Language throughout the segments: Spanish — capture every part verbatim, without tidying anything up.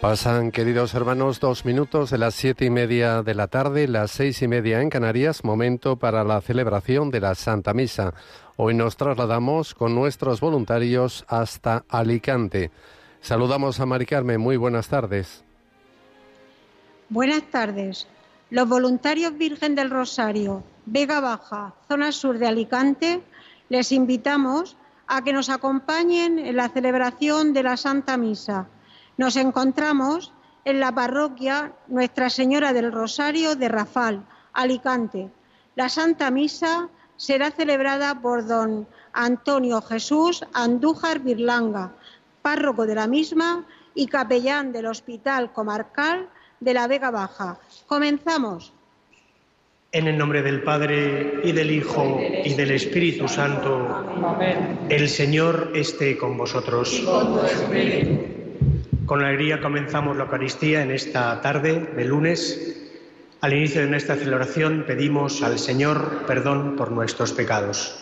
Pasan, queridos hermanos, dos minutos de las siete y media de la tarde, las seis y media en Canarias, momento para la celebración de la Santa Misa. Hoy nos trasladamos con nuestros voluntarios hasta Alicante. Saludamos a Mari Carmen, muy buenas tardes. Buenas tardes. Los voluntarios Virgen del Rosario, Vega Baja, zona sur de Alicante, les invitamos a que nos acompañen en la celebración de la Santa Misa. Nos encontramos en la parroquia Nuestra Señora del Rosario de Rafal, Alicante. La Santa Misa será celebrada por don Antonio Jesús Andújar Birlanga, párroco de la misma y capellán del Hospital Comarcal de la Vega Baja. Comenzamos. En el nombre del Padre, y del Hijo, y del Espíritu Santo. Amén. El Señor esté con vosotros. Y con tu espíritu. Con alegría comenzamos la Eucaristía en esta tarde de lunes. Al inicio de nuestra celebración pedimos al Señor perdón por nuestros pecados.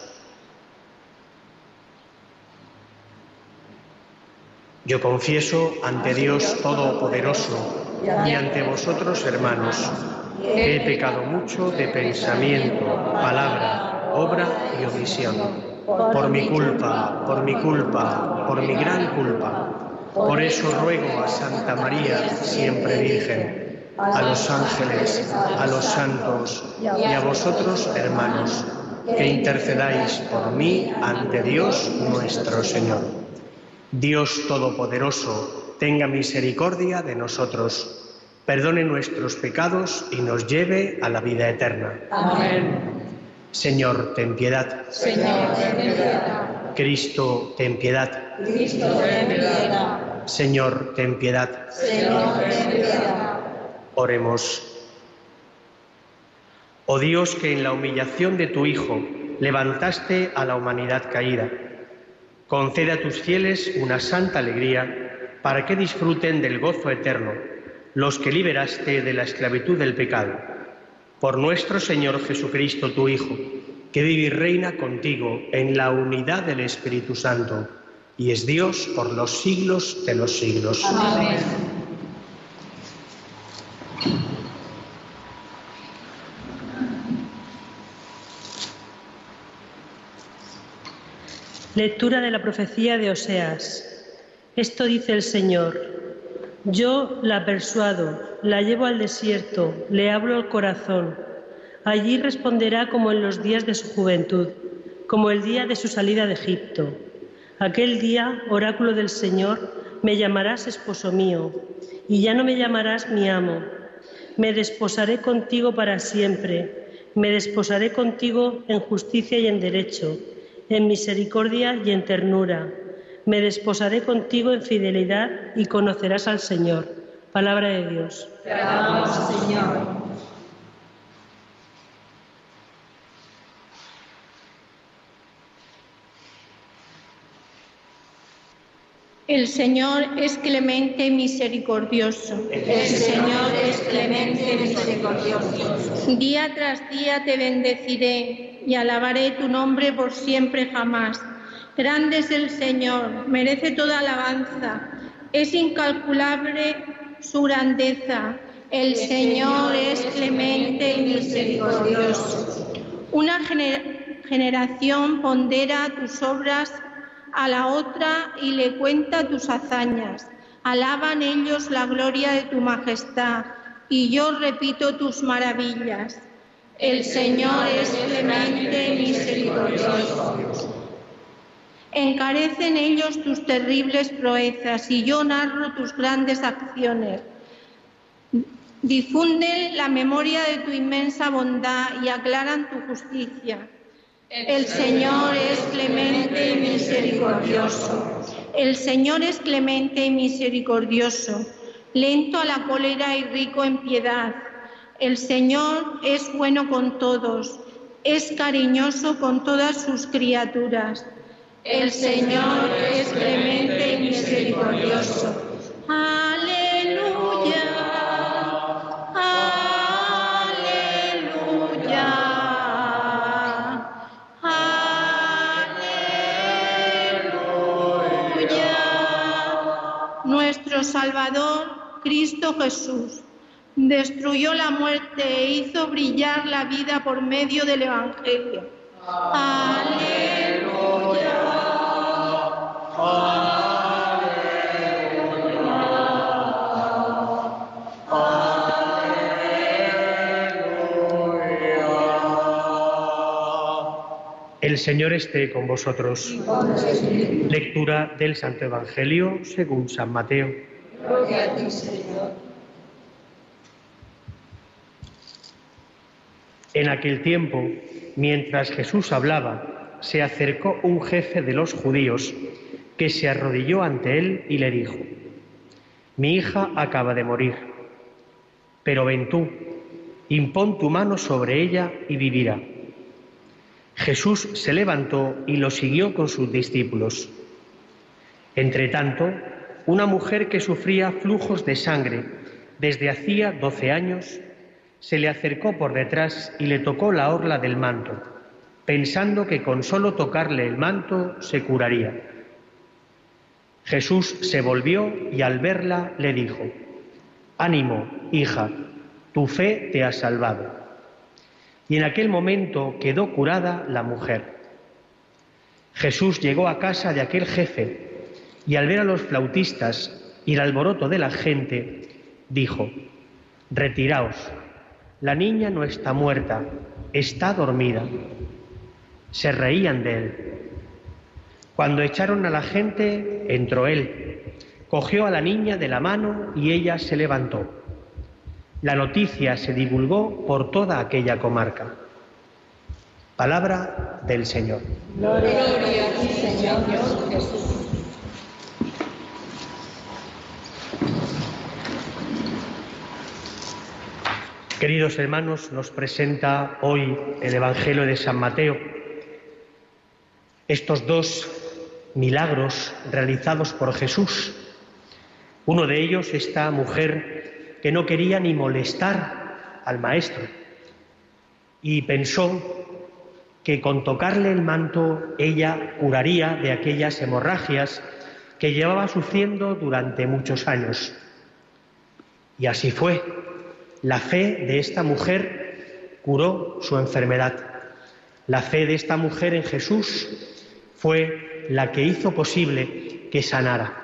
Yo confieso ante Dios Todopoderoso y ante vosotros, hermanos, que he pecado mucho de pensamiento, palabra, obra y omisión. Por mi culpa, por mi culpa, por mi gran culpa. Por eso ruego a Santa María, siempre Virgen, a los ángeles, a los santos y a vosotros, hermanos, que intercedáis por mí ante Dios nuestro Señor. Dios Todopoderoso, tenga misericordia de nosotros, perdone nuestros pecados y nos lleve a la vida eterna. Amén. Señor, ten piedad. Señor, ten piedad. Cristo, ten piedad. Cristo, ten piedad. Señor, ten piedad. Señor, ten piedad. Oremos. Oh Dios, que en la humillación de tu Hijo levantaste a la humanidad caída, concede a tus fieles una santa alegría para que disfruten del gozo eterno los que liberaste de la esclavitud del pecado. Por nuestro Señor Jesucristo, tu Hijo, que vive y reina contigo en la unidad del Espíritu Santo, y es Dios por los siglos de los siglos. Amén. Lectura de la profecía de Oseas. Esto dice el Señor: yo la persuado, la llevo al desierto, le hablo al corazón. Allí responderá como en los días de su juventud, como el día de su salida de Egipto. Aquel día, oráculo del Señor, me llamarás esposo mío, y ya no me llamarás mi amo. Me desposaré contigo para siempre, me desposaré contigo en justicia y en derecho, en misericordia y en ternura. Me desposaré contigo en fidelidad y conocerás al Señor. Palabra de Dios. Te alabamos, Señor. El Señor es clemente y misericordioso. El Señor es clemente y misericordioso. Día tras día te bendeciré y alabaré tu nombre por siempre jamás. Grande es el Señor, merece toda alabanza. Es incalculable su grandeza. El Señor es clemente y misericordioso. Una gener- generación pondera tus obras a la otra y le cuenta tus hazañas. Alaban ellos la gloria de tu majestad, y yo repito tus maravillas. El Señor es clemente y misericordioso. Encarecen ellos tus terribles proezas, y yo narro tus grandes acciones. Difunden la memoria de tu inmensa bondad y aclaran tu justicia. El Señor es clemente y misericordioso. El Señor es clemente y misericordioso, lento a la cólera y rico en piedad. El Señor es bueno con todos, es cariñoso con todas sus criaturas. El Señor es clemente y misericordioso. ¡Aleluya! Nuestro Salvador Cristo Jesús. Destruyó la muerte e hizo brillar la vida por medio del Evangelio. Aleluya. El Señor esté con vosotros. Lectura del Santo Evangelio según San Mateo. Gloria a ti, Señor. En aquel tiempo, mientras Jesús hablaba, se acercó un jefe de los judíos que se arrodilló ante él y le dijo: Mi hija acaba de morir, pero ven tú, impón tu mano sobre ella y vivirá. Jesús se levantó y lo siguió con sus discípulos. Entretanto, una mujer que sufría flujos de sangre desde hacía doce años se le acercó por detrás y le tocó la orla del manto, pensando que con solo tocarle el manto se curaría. Jesús se volvió y al verla le dijo: Ánimo, hija, tu fe te ha salvado. Y en aquel momento quedó curada la mujer. Jesús llegó a casa de aquel jefe y al ver a los flautistas y el alboroto de la gente, dijo: Retiraos, la niña no está muerta, está dormida. Se reían de él. Cuando echaron a la gente, entró él, cogió a la niña de la mano y ella se levantó. La noticia se divulgó por toda aquella comarca. Palabra del Señor. Gloria a ti, Señor Jesús. Queridos hermanos, nos presenta hoy el Evangelio de San Mateo estos dos milagros realizados por Jesús. Uno de ellos, esta mujer que no quería ni molestar al Maestro y pensó que con tocarle el manto ella curaría de aquellas hemorragias que llevaba sufriendo durante muchos años. Y así fue. La fe de esta mujer curó su enfermedad. La fe de esta mujer en Jesús fue la que hizo posible que sanara.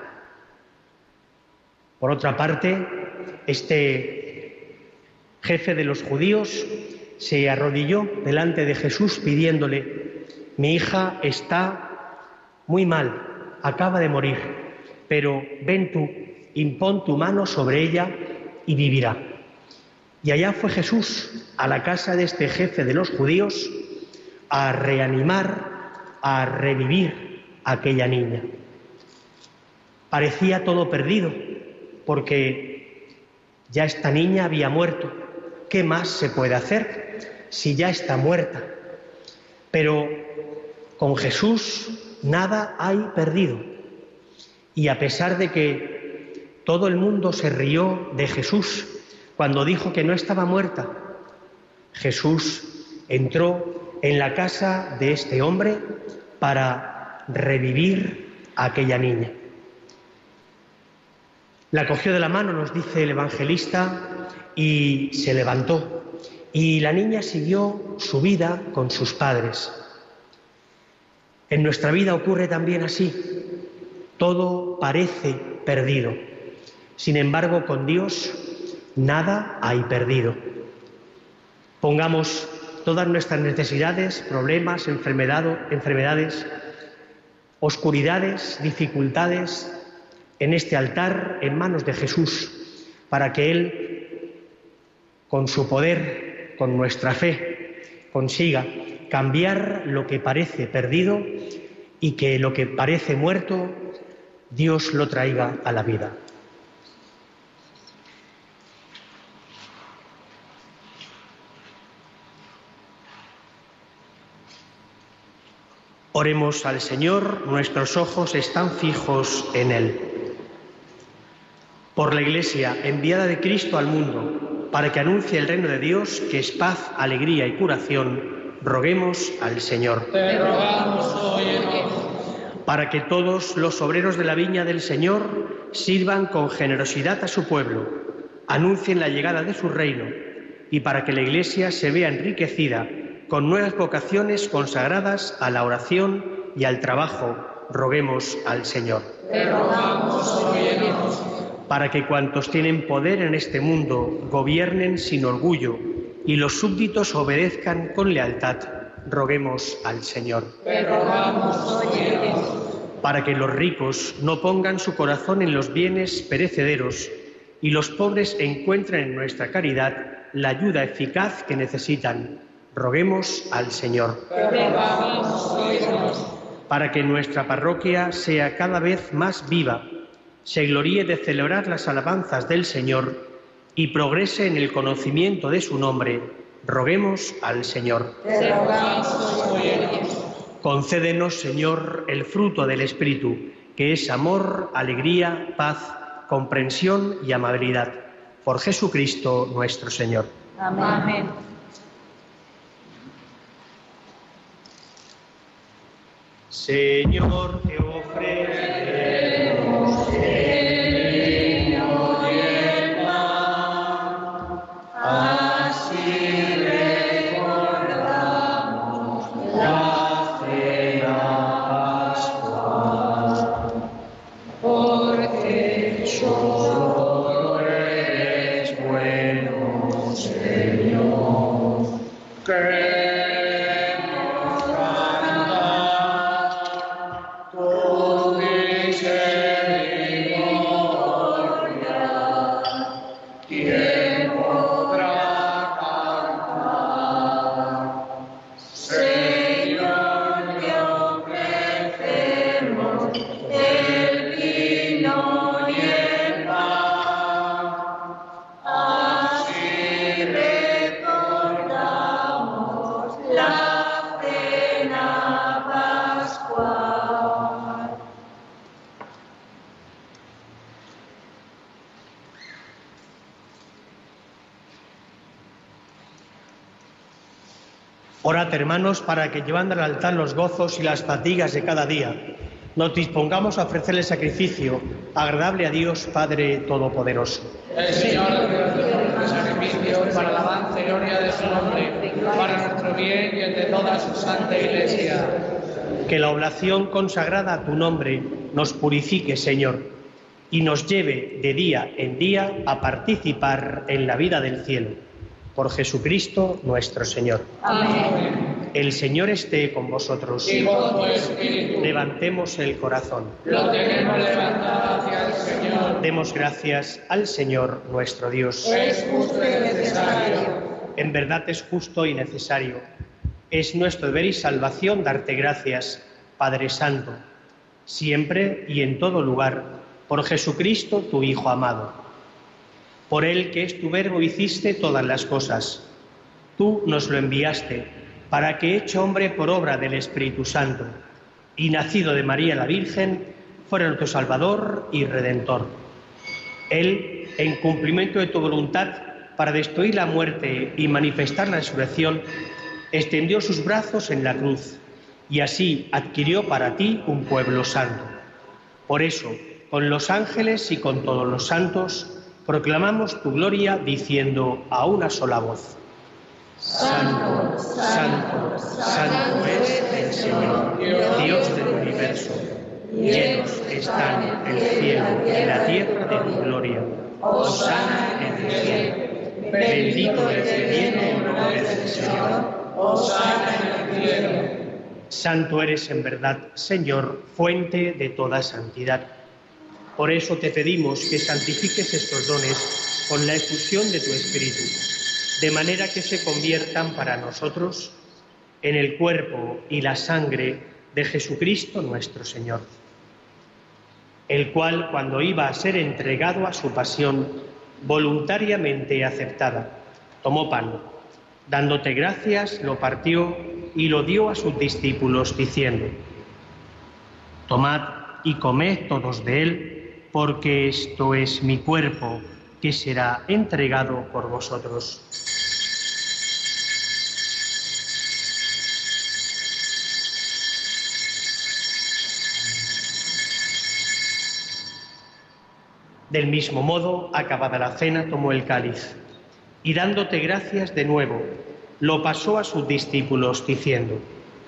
Por otra parte, este jefe de los judíos se arrodilló delante de Jesús pidiéndole: Mi hija está muy mal, acaba de morir, pero ven tú, impón tu mano sobre ella y vivirá. Y allá fue Jesús a la casa de este jefe de los judíos a reanimar, a revivir a aquella niña. Parecía todo perdido, porque ya esta niña había muerto. ¿Qué más se puede hacer si ya está muerta? Pero con Jesús nada hay perdido. Y a pesar de que todo el mundo se rió de Jesús cuando dijo que no estaba muerta, Jesús entró en la casa de este hombre para revivir a aquella niña. La cogió de la mano, nos dice el evangelista, y se levantó. Y la niña siguió su vida con sus padres. En nuestra vida ocurre también así. Todo parece perdido. Sin embargo, con Dios nada hay perdido. Pongamos todas nuestras necesidades, problemas, enfermedades, oscuridades, dificultades en este altar, en manos de Jesús, para que Él, con su poder, con nuestra fe, consiga cambiar lo que parece perdido y que lo que parece muerto, Dios lo traiga a la vida. Oremos al Señor, nuestros ojos están fijos en Él. Por la Iglesia enviada de Cristo al mundo, para que anuncie el reino de Dios, que es paz, alegría y curación, roguemos al Señor. Te rogamos, óyenos. Para que todos los obreros de la viña del Señor sirvan con generosidad a su pueblo, anuncien la llegada de su reino y para que la Iglesia se vea enriquecida con nuevas vocaciones consagradas a la oración y al trabajo, roguemos al Señor. Te rogamos, óyenos. Para que cuantos tienen poder en este mundo gobiernen sin orgullo y los súbditos obedezcan con lealtad, roguemos al Señor. Te rogamos, óyenos. Para que los ricos no pongan su corazón en los bienes perecederos y los pobres encuentren en nuestra caridad la ayuda eficaz que necesitan, roguemos al Señor. Te rogamos, óyenos. Para que nuestra parroquia sea cada vez más viva, se gloríe de celebrar las alabanzas del Señor y progrese en el conocimiento de su nombre, roguemos al Señor. Te rogamos, óyenos. Concédenos, Señor, el fruto del Espíritu, que es amor, alegría, paz, comprensión y amabilidad. Por Jesucristo nuestro Señor. Amén. Señor, te ofrecemos el vino y el pan, así recordamos la cena pascual, porque solo eres bueno, Señor. Queremos cantar tu misericordia. ¿Quién podrá cantar? Señor, te ofrecemos el vino y el pan, así recordamos la cena pascual. Orad, hermanos, para que llevando al altar los gozos y las fatigas de cada día, nos dispongamos a ofrecerle sacrificio agradable a Dios Padre Todopoderoso. El Señor recibe este sacrificio para la alabanza y gloria de su nombre, para nuestro bien y el de toda su santa Iglesia. Que la oblación consagrada a tu nombre nos purifique, Señor, y nos lleve de día en día a participar en la vida del cielo. Por Jesucristo nuestro Señor. Amén. El Señor esté con vosotros. Y con tu espíritu. Levantemos el corazón. Lo tenemos levantado hacia el Señor. Demos gracias al Señor nuestro Dios. Es justo y necesario. En verdad es justo y necesario. Es nuestro deber y salvación darte gracias, Padre Santo, siempre y en todo lugar, por Jesucristo, tu Hijo amado. Por Él, que es tu verbo, hiciste todas las cosas. Tú nos lo enviaste, para que, hecho hombre por obra del Espíritu Santo, y nacido de María la Virgen, fuera nuestro Salvador y Redentor. Él, en cumplimiento de tu voluntad, para destruir la muerte y manifestar la resurrección, extendió sus brazos en la cruz, y así adquirió para ti un pueblo santo. Por eso, con los ángeles y con todos los santos, proclamamos tu gloria diciendo a una sola voz: Santo, Santo, Santo es el Señor, Dios del universo. Llenos están el cielo y la tierra de tu gloria. Hosana en el cielo. Bendito el que viene en nombre del Señor. Hosana en el cielo. Santo eres en verdad, Señor, fuente de toda santidad. Por eso te pedimos que santifiques estos dones con la efusión de tu Espíritu, de manera que se conviertan para nosotros en el cuerpo y la sangre de Jesucristo nuestro Señor, el cual, cuando iba a ser entregado a su pasión, voluntariamente aceptada, tomó pan, dándote gracias, lo partió y lo dio a sus discípulos, diciendo: Tomad y comed todos de él, porque esto es mi cuerpo, que será entregado por vosotros. Del mismo modo, acabada la cena, tomó el cáliz y, dándote gracias de nuevo, lo pasó a sus discípulos diciendo: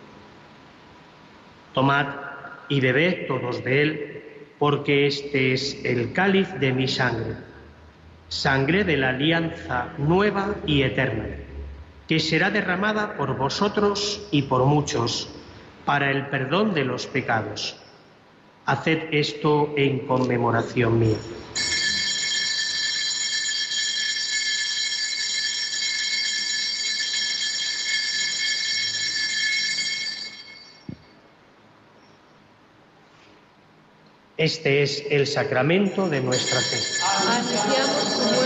tomad y bebed todos de él, porque este es el cáliz de mi sangre, sangre de la alianza nueva y eterna, que será derramada por vosotros y por muchos para el perdón de los pecados. Haced esto en conmemoración mía. Este es el sacramento de nuestra fe. Anunciamos tu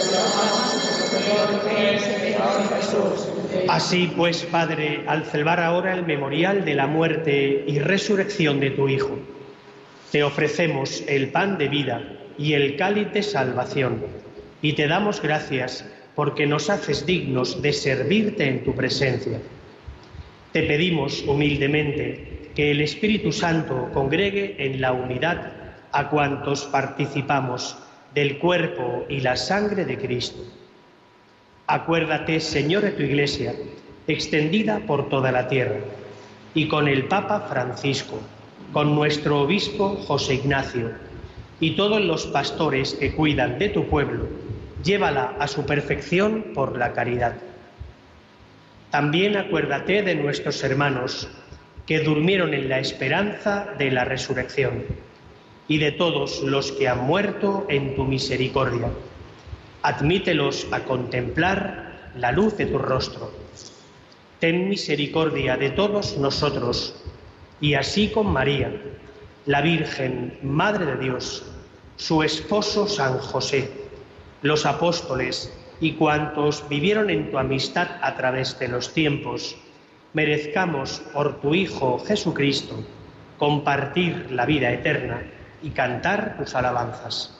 muerte, Jesús. Así pues, Padre, al celebrar ahora el memorial de la muerte y resurrección de tu Hijo, te ofrecemos el pan de vida y el cáliz de salvación, y te damos gracias porque nos haces dignos de servirte en tu presencia. Te pedimos humildemente que el Espíritu Santo congregue en la unidad a cuantos participamos del cuerpo y la sangre de Cristo. Acuérdate, Señor, de tu Iglesia, extendida por toda la tierra, y con el Papa Francisco, con nuestro obispo José Ignacio, y todos los pastores que cuidan de tu pueblo, llévala a su perfección por la caridad. También acuérdate de nuestros hermanos que durmieron en la esperanza de la resurrección, y de todos los que han muerto en tu misericordia. Admítelos a contemplar la luz de tu rostro. Ten misericordia de todos nosotros, y así con María, la Virgen, Madre de Dios, su esposo San José, los apóstoles y cuantos vivieron en tu amistad a través de los tiempos, merezcamos por tu Hijo Jesucristo compartir la vida eterna y cantar tus alabanzas.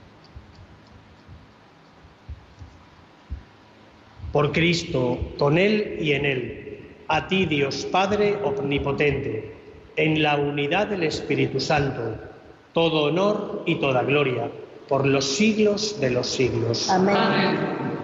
Por Cristo, con Él y en Él, a ti, Dios Padre omnipotente, en la unidad del Espíritu Santo, todo honor y toda gloria, por los siglos de los siglos. Amén. Amén.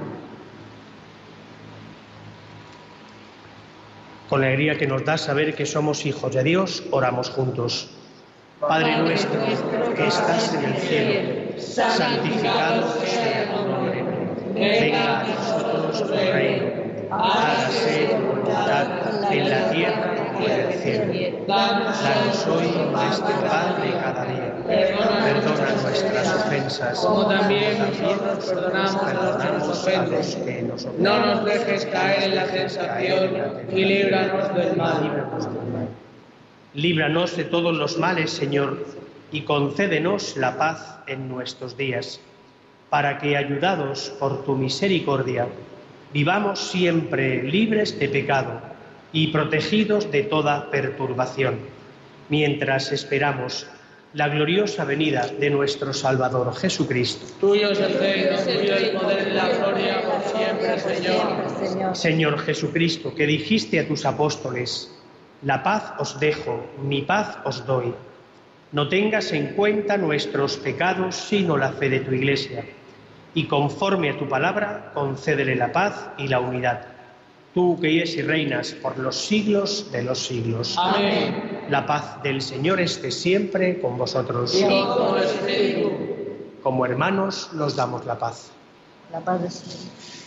Con la alegría que nos da saber que somos hijos de Dios, oramos juntos. Padre nuestro, que estás en el cielo, santificado sea tu nombre. Venga a nosotros tu reino. Hágase tu voluntad en la tierra como en el cielo. Danos hoy nuestro pan de cada día. Perdona nuestras ofensas, como también nosotros perdonamos a los que nos ofenden. No nos dejes caer en la tentación y líbranos del mal. Líbranos de todos los males, Señor, y concédenos la paz en nuestros días, para que, ayudados por tu misericordia, vivamos siempre libres de pecado y protegidos de toda perturbación, mientras esperamos la gloriosa venida de nuestro Salvador Jesucristo. Tuyo es el reino, tuyo el poder y la gloria por siempre, Señor. Señor Jesucristo, que dijiste a tus apóstoles: la paz os dejo, mi paz os doy. No tengas en cuenta nuestros pecados, sino la fe de tu Iglesia, y conforme a tu palabra, concédele la paz y la unidad. Tú que vives y reinas por los siglos de los siglos. Amén. La paz del Señor esté siempre con vosotros. Y con el Espíritu. Como hermanos nos damos la paz. La paz del Señor.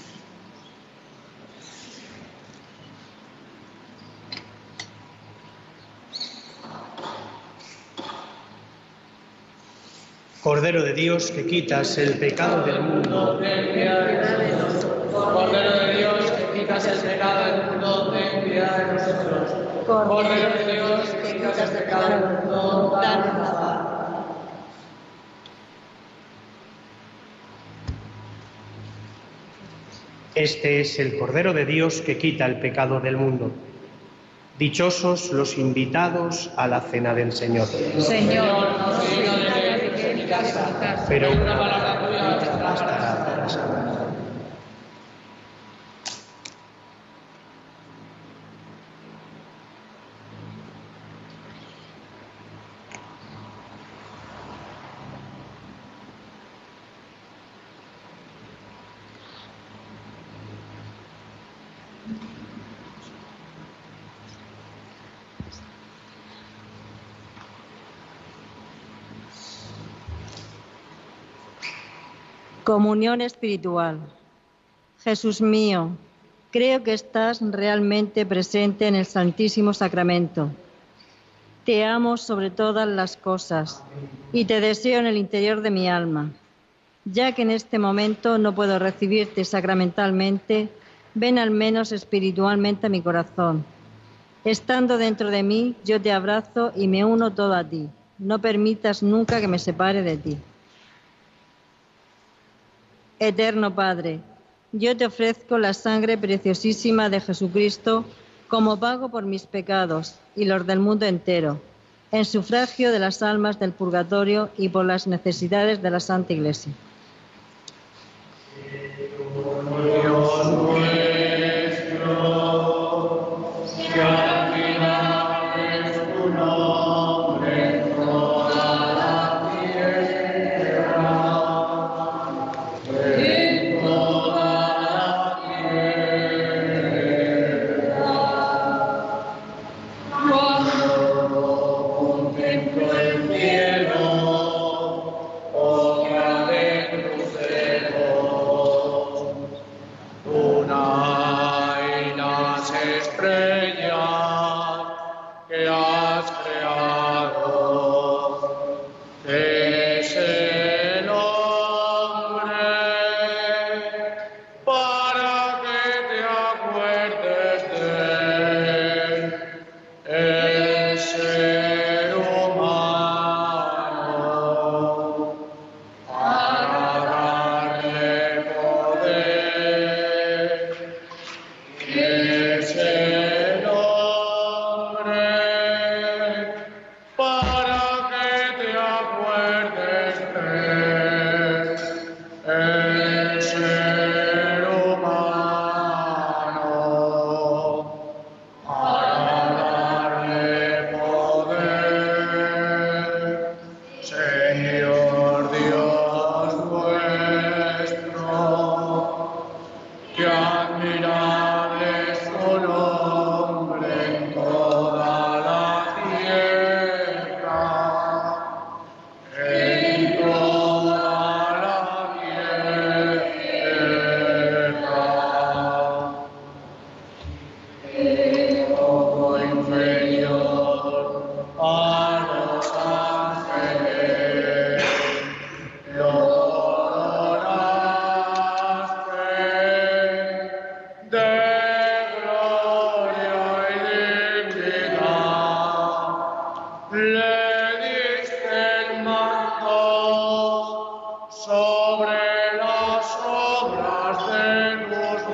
Cordero de Dios, que quitas el pecado del mundo, Cordero de Dios, que quitas el pecado del mundo, ten piedad de nosotros. Cordero de Dios, que quitas el pecado del mundo, danos la paz. Este es el Cordero de Dios que quita el pecado del mundo. Dichosos los invitados a la cena del Señor. Señor, no soy digno de que entres en mi casa, pero una palabra tuya bastará para salvar. Comunión espiritual. Jesús mío, creo que estás realmente presente en el Santísimo Sacramento. Te amo sobre todas las cosas y te deseo en el interior de mi alma. Ya que en este momento no puedo recibirte sacramentalmente, ven al menos espiritualmente a mi corazón. Estando dentro de mí, yo te abrazo y me uno todo a ti. No permitas nunca que me separe de ti. Eterno Padre, yo te ofrezco la sangre preciosísima de Jesucristo como pago por mis pecados y los del mundo entero, en sufragio de las almas del purgatorio y por las necesidades de la Santa Iglesia. Dios nuestro, que al final es tu nombre en toda la tierra, en toda la tierra. Cuando contemplo el cielo, oh grande crucero, una y las estrellas que has creado, es el hombre para que te acuerdes de él, el ser humano, para darle poder. Es el hombre para que te acuerdes de él, el ser humano, para darle poder. Señor Dios nuestro, que admirable es tu nombre en toda la tierra, en toda la tierra. Todo inferior a los ángeles, lo coronaste de gloria y dignidad. Le diste el manto sobre las obras de tus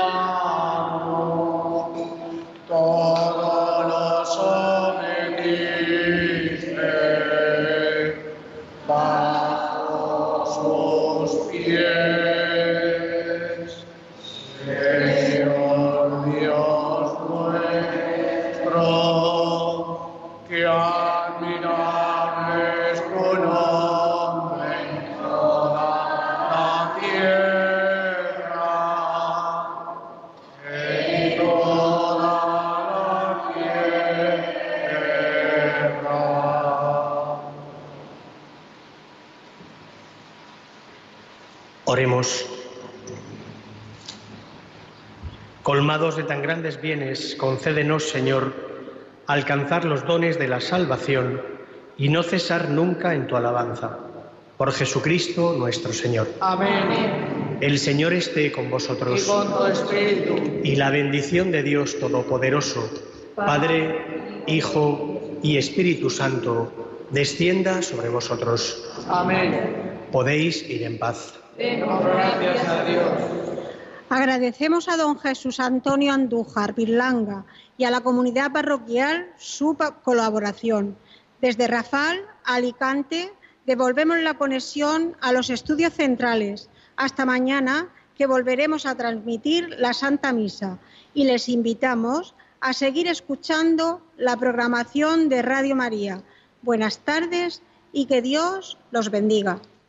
manos. Todo lo sometiste bajo sus pies. Señor Dios nuestro, que admirable es tu nombre en toda la tierra, en toda la tierra. Oremos. Colmados de tan grandes bienes, concédenos, Señor, alcanzar los dones de la salvación y no cesar nunca en tu alabanza. Por Jesucristo nuestro Señor. Amén. El Señor esté con vosotros. Y con tu espíritu. Y la bendición de Dios Todopoderoso, Padre, Hijo y Espíritu Santo, descienda sobre vosotros. Amén. Podéis ir en paz. Demos gracias a Dios. Agradecemos a don Jesús Antonio Andújar Birlanga y a la comunidad parroquial su colaboración. Desde Rafal, Alicante, devolvemos la conexión a los estudios centrales. Hasta mañana, que volveremos a transmitir la Santa Misa. Y les invitamos a seguir escuchando la programación de Radio María. Buenas tardes y que Dios los bendiga.